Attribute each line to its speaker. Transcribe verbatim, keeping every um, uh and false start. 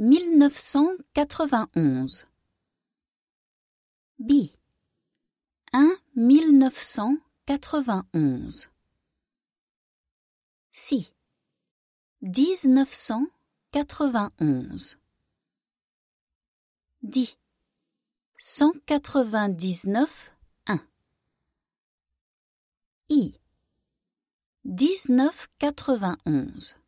Speaker 1: mille neuf cent quatre-vingt-onze. B. un mille neuf cent quatre-vingt-onze. C. dix-neuf cent quatre-vingt-onze. D. cent quatre-vingt-dix-neuf un. I. dix-neuf quatre-vingt-onze.